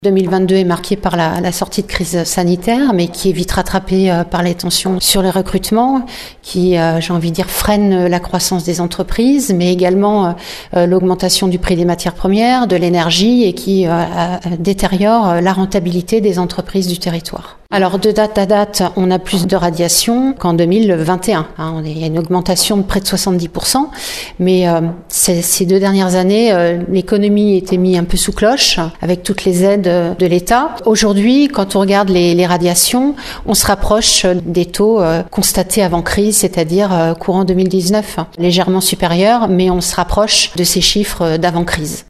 2022 est marqué par la sortie de crise sanitaire, mais qui est vite rattrapée par les tensions sur les recrutements, qui, j'ai envie de dire, freinent la croissance des entreprises, mais également l'augmentation du prix des matières premières, de l'énergie, et qui détériore la rentabilité des entreprises du territoire. Alors de date à date, on a plus de radiation qu'en 2021. Il y a une augmentation de près de 70%, mais ces 2 dernières années, l'économie était mise un peu sous cloche avec toutes les aides de l'État. Aujourd'hui, quand on regarde les radiations, on se rapproche des taux constatés avant crise, c'est-à-dire courant 2019, légèrement supérieurs, mais on se rapproche de ces chiffres d'avant crise.